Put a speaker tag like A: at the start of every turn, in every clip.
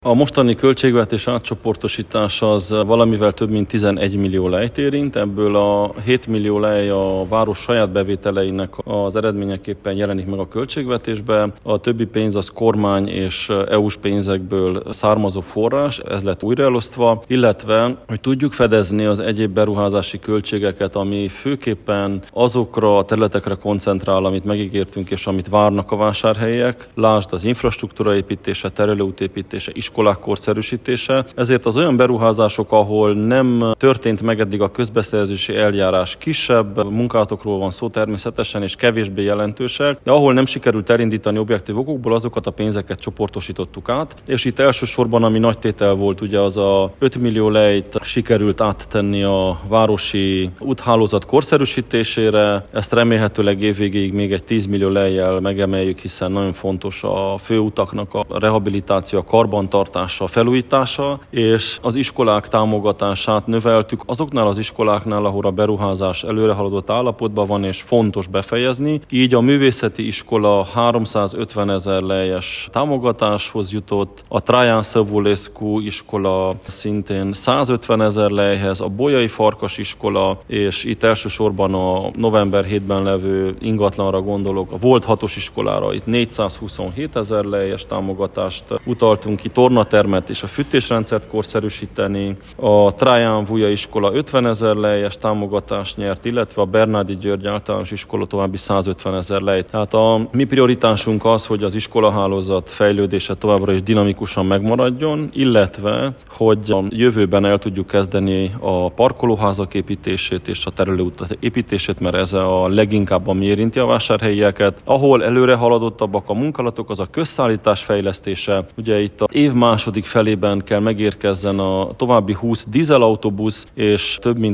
A: A mostani költségvetés átcsoportosítás az valamivel több mint 11 millió lejt érint, ebből a 7 millió lej a város saját bevételeinek az eredményeképpen jelenik meg a költségvetésbe, a többi pénz az kormány és EU-s pénzekből származó forrás, ez lett újraelosztva, illetve hogy tudjuk fedezni az egyéb beruházási költségeket, ami főképpen azokra a területekre koncentrál, amit megígértünk és amit várnak a vásárhelyiek, lásd az infrastruktúra építése, terelőútépítése, iskolák korszerűsítése. Ezért az olyan beruházások, ahol nem történt meg eddig a közbeszerzési eljárás, kisebb munkálatokról van szó természetesen, és kevésbé jelentősek, de ahol nem sikerült elindítani objektív okokból, azokat a pénzeket csoportosítottuk át, és itt elsősorban, ami nagy tétel volt, ugye az a 5 millió lejt sikerült áttenni a városi úthálózat korszerűsítésére, ezt remélhetőleg évvégéig még egy 10 millió lejjel megemeljük, hiszen nagyon fontos a főutaknak a rehabilitáció, a karbantartása, a felújítása, és az iskolák támogatását növeltük azoknál az iskoláknál, ahol a beruházás előrehaladott állapotban van, és fontos befejezni. Így a művészeti iskola 350 000 lejjes támogatáshoz jutott, a Traian Săvulescu iskola szintén 150 000 lejhez, a Bolyai Farkas iskola, és itt elsősorban a november 7-ben levő ingatlanra gondolok, a volt 6-os iskolára, itt 427 000 lejjes támogatást utaltunk ki, tornatermet és a fűtésrendszert korszerűsíteni. A Traian Vuja iskola 50 000 lejjes támogatást nyert, illetve a Bernardi György általános iskola további 150 000 lejt. Tehát a mi prioritásunk az, hogy az iskolahálózat fejlődése továbbra is dinamikusan megmaradjon, illetve hogy a jövőben el tudjuk kezdeni a parkolóházak építését és a terelőút építését, mert ez a leginkább ami érinti a vásárhelyieket. Ahol előre haladottabbak a munkálatok, az a közszállítás fejlesztése. Ugye itt a év második felében kell megérkezzen a további 20 dízelautóbusz és több mint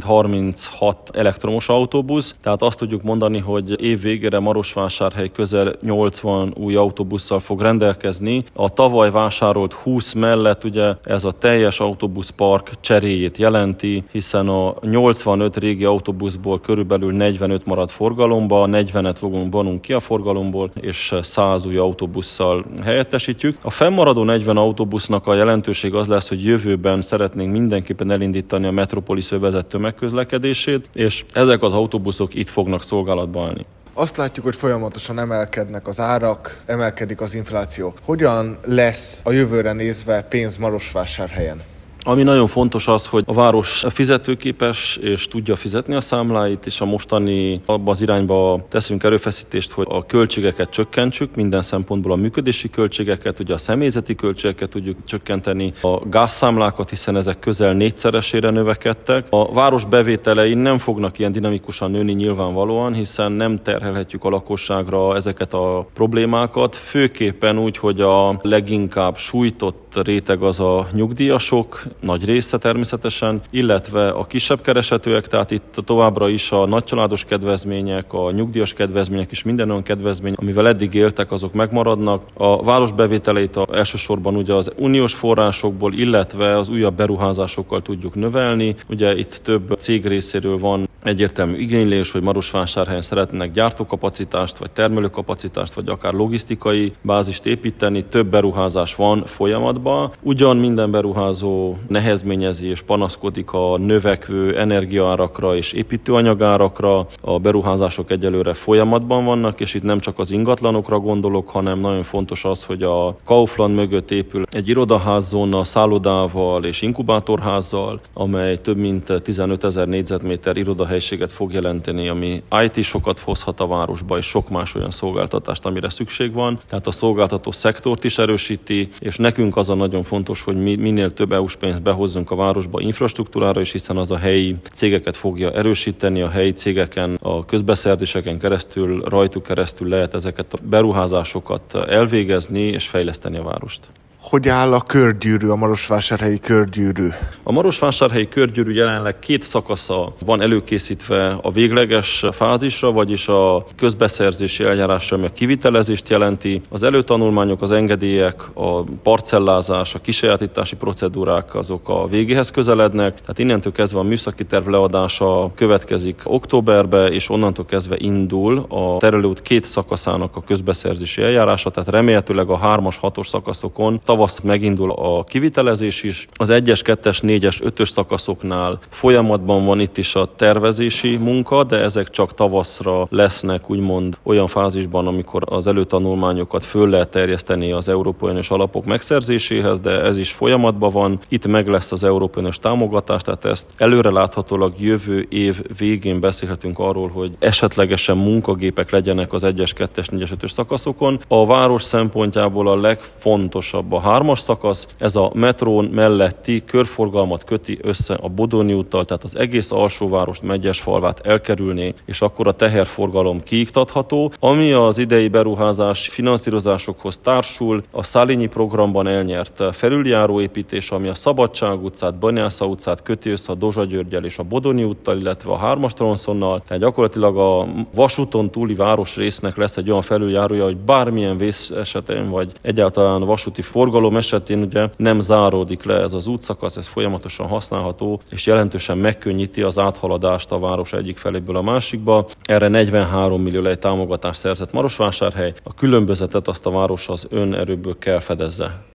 A: 36 elektromos autóbusz. Tehát azt tudjuk mondani, hogy év végére Marosvásárhely közel 80 új autóbusszal fog rendelkezni. A tavaly vásárolt 20 mellett ugye ez a teljes autóbuszpark cseréjét jelenti, hiszen a 85 régi autóbuszból körülbelül 45 marad forgalomba, 40-et vonunk ki a forgalomból, és 100 új autóbusszal helyettesítjük. A fennmaradó 40 autóbusznak a jelentőség az lesz, hogy jövőben szeretnénk mindenképpen elindítani a Metropolis övezet tömegközlekedését, és ezek az autóbuszok itt fognak szolgálatba állni.
B: Azt látjuk, hogy folyamatosan emelkednek az árak, emelkedik az infláció. Hogyan lesz a jövőre nézve pénz Marosvásárhelyen?
A: Ami nagyon fontos az, hogy a város fizetőképes és tudja fizetni a számláit, és a mostani abba az irányba teszünk erőfeszítést, hogy a költségeket csökkentsük, minden szempontból a működési költségeket, ugye a személyzeti költségeket tudjuk csökkenteni, a gázszámlákat, hiszen ezek közel 4-szeresére növekedtek. A város bevételei nem fognak ilyen dinamikusan nőni nyilvánvalóan, hiszen nem terhelhetjük a lakosságra ezeket a problémákat, főképpen úgy, hogy a leginkább sújtott réteg az a nyugdíjasok, nagy része természetesen, illetve a kisebb keresetűek, tehát itt továbbra is a nagycsaládos kedvezmények, a nyugdíjas kedvezmények és minden olyan kedvezmény, amivel eddig éltek, azok megmaradnak. A város bevételeit elsősorban ugye az uniós forrásokból, illetve az újabb beruházásokkal tudjuk növelni. Ugye itt több cég részéről van egyértelmű igénylés, hogy Marosvásárhelyen szeretnének gyártókapacitást, vagy termelőkapacitást, vagy akár logisztikai bázist építeni. Több beruházás van folyamatban. Ugyan minden beruházó nehezményezi és panaszkodik a növekvő energiaárakra és építőanyagárakra. A beruházások egyelőre folyamatban vannak, és itt nem csak az ingatlanokra gondolok, hanem nagyon fontos az, hogy a Kaufland mögött épül egy irodaházzóna, szállodával és inkubátorházzal, amely több mint 15 000 négyzetméter irodahelyiséget fog jelenteni, ami IT-sokat hozhat a városba, és sok más olyan szolgáltatást, amire szükség van. Tehát a szolgáltató szektort is erősíti, és nekünk az a nagyon fontos, hogy minél több EU-s pénzt behozzunk a városba infrastruktúrára is, hiszen az a helyi cégeket fogja erősíteni, a helyi cégeken, a közbeszerzéseken keresztül, rajtuk keresztül lehet ezeket a beruházásokat elvégezni és fejleszteni a várost.
B: Hogy áll a körgyűrű, a marosvásárhelyi körgyűrű?
A: A marosvásárhelyi körgyűrű jelenleg 2 szakasza van előkészítve a végleges fázisra, vagyis a közbeszerzési eljárásra, ami a kivitelezést jelenti. Az előtanulmányok, az engedélyek, a parcellázás, a kisajátítási procedúrák azok a végéhez közelednek. Tehát innentől kezdve a műszaki terv leadása következik októberbe, és onnantól kezdve indul a terelőút 2 szakaszának a közbeszerzési eljárása, tehát remélhetőleg a 3-as, 6-os szakaszokon tavasz megindul a kivitelezés is. Az 1-es, 2-es, 4-es, 5-ös szakaszoknál folyamatban van itt is a tervezési munka, de ezek csak tavaszra lesznek úgymond olyan fázisban, amikor az előtanulmányokat föl lehet terjeszteni az Európai Uniós alapok megszerzéséhez, de ez is folyamatban van. Itt meg lesz az Európai Uniós támogatás, tehát ezt előreláthatólag jövő év végén beszélhetünk arról, hogy esetlegesen munkagépek legyenek az 1-es, 2-es, 4-es, 5-ös szakaszokon. A város szempontjából a legfontosabb a 3-as szakasz, ez a metrón melletti körforgalmat köti össze a Bodoni úttal, tehát az egész alsóvárost, Megyesfalvát elkerülné, és akkor a teherforgalom kiiktatható. Ami az idei beruházás finanszírozásokhoz társul, a Szálinyi programban elnyert felüljáróépítés, ami a Szabadság utcát, Banyásza utcát köti össze a Dózsa Györggyel és a Bodoni úttal, illetve a 3-as tronszonnal. Tehát gyakorlatilag a vasúton túli városrésznek lesz egy olyan felüljárója, hogy bármilyen vész esetén, vagy egyáltalán vasúti forgalom esetén ugye nem záródik le ez az útszakasz, ez folyamatosan használható, és jelentősen megkönnyíti az áthaladást a város egyik feléből a másikba. Erre 43 millió lej támogatást szerzett Marosvásárhely, a különbözetet azt a város az önerőből kell fedezze.